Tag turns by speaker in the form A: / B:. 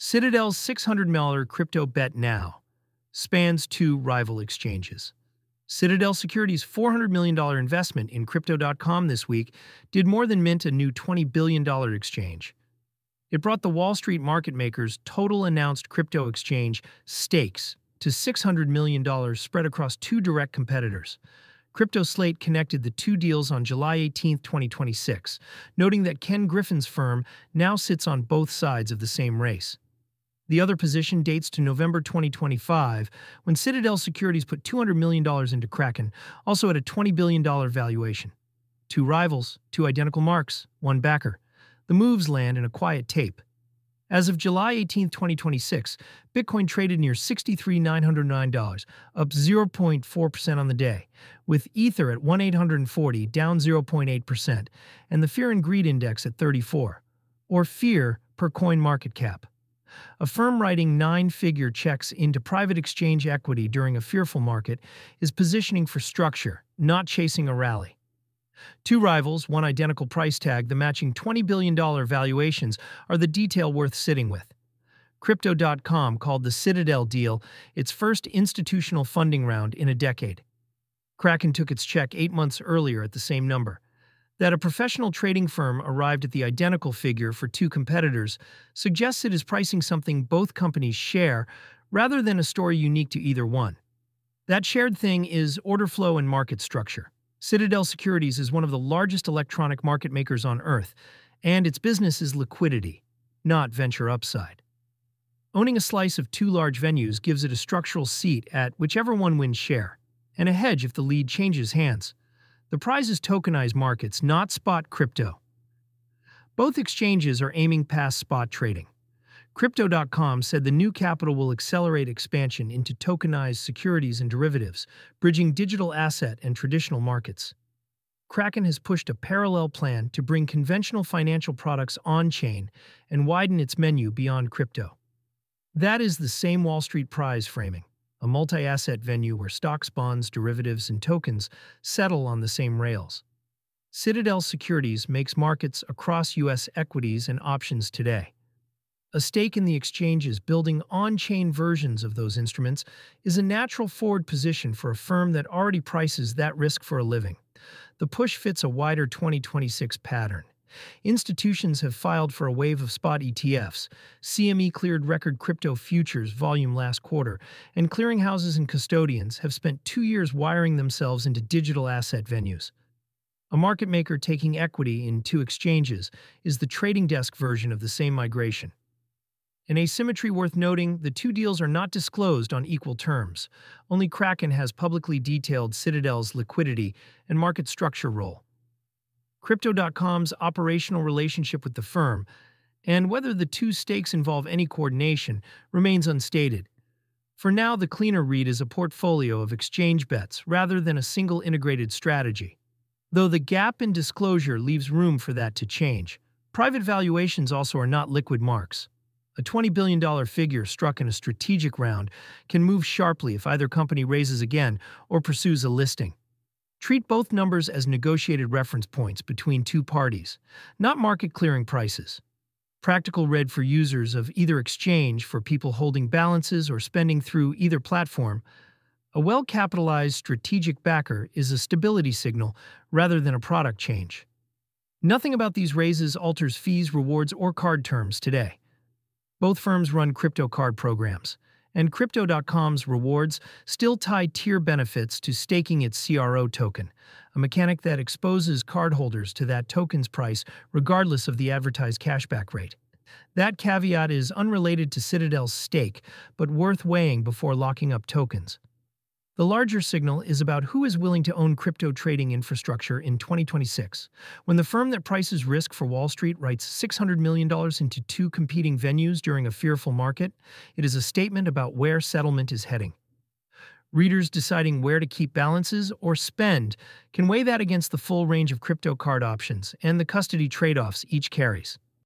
A: Citadel's $600 crypto bet now spans two rival exchanges. Citadel Securities' $400 million investment in Crypto.com this week did more than mint a new $20 billion exchange. It brought the Wall Street market maker's total announced crypto exchange stakes to $600 million spread across two direct competitors. CryptoSlate connected the two deals on July 18, 2026, noting that Ken Griffin's firm now sits on both sides of the same race. The other position dates to November 2025, when Citadel Securities put $200 million into Kraken, also at a $20 billion valuation. Two rivals, two identical marks, one backer. The moves land in a quiet tape. As of July 18, 2026, Bitcoin traded near $63,909, up 0.4% on the day, with Ether at 1,840, down 0.8%, and the Fear and Greed Index at 34, or Fear per coin market cap. A firm writing nine-figure checks into private exchange equity during a fearful market is positioning for structure, not chasing a rally. Two rivals, one identical price tag, the matching $20 billion valuations are the detail worth sitting with. Crypto.com called the Citadel deal its first institutional funding round in a decade. Kraken took its check 8 months earlier at the same number. That a professional trading firm arrived at the identical figure for two competitors suggests it is pricing something both companies share rather than a story unique to either one. That shared thing is order flow and market structure. Citadel Securities is one of the largest electronic market makers on Earth, and its business is liquidity, not venture upside. Owning a slice of two large venues gives it a structural seat at whichever one wins share, and a hedge if the lead changes hands. The prize is tokenized markets, not spot crypto. Both exchanges are aiming past spot trading. Crypto.com said the new capital will accelerate expansion into tokenized securities and derivatives, bridging digital asset and traditional markets. Kraken has pushed a parallel plan to bring conventional financial products on-chain and widen its menu beyond crypto. That is the same Wall Street prize framing. A multi-asset venue where stocks, bonds, derivatives, and tokens settle on the same rails. Citadel Securities makes markets across U.S. equities and options today. A stake in the exchanges building on-chain versions of those instruments is a natural forward position for a firm that already prices that risk for a living. The push fits a wider 2026 pattern. Institutions have filed for a wave of spot ETFs. CME cleared record crypto futures volume last quarter, and clearinghouses and custodians have spent 2 years wiring themselves into digital asset venues. A market maker taking equity in two exchanges is the trading desk version of the same migration. An asymmetry worth noting, the two deals are not disclosed on equal terms. Only Kraken has publicly detailed Citadel's liquidity and market structure role. Crypto.com's operational relationship with the firm, and whether the two stakes involve any coordination, remains unstated. For now, the cleaner read is a portfolio of exchange bets rather than a single integrated strategy. Though the gap in disclosure leaves room for that to change, private valuations also are not liquid marks. A $20 billion figure struck in a strategic round can move sharply if either company raises again or pursues a listing. Treat both numbers as negotiated reference points between two parties, not market clearing prices. Practical read for users of either exchange, for people holding balances or spending through either platform. A well-capitalized strategic backer is a stability signal rather than a product change. Nothing about these raises alters fees, rewards, or card terms today. Both firms run crypto card programs, and Crypto.com's rewards still tie tier benefits to staking its CRO token, a mechanic that exposes cardholders to that token's price regardless of the advertised cashback rate. That caveat is unrelated to Citadel's stake, but worth weighing before locking up tokens. The larger signal is about who is willing to own crypto trading infrastructure in 2026. When the firm that prices risk for Wall Street writes $600 million into two competing venues during a fearful market, it is a statement about where settlement is heading. Readers deciding where to keep balances or spend can weigh that against the full range of crypto card options and the custody trade-offs each carries.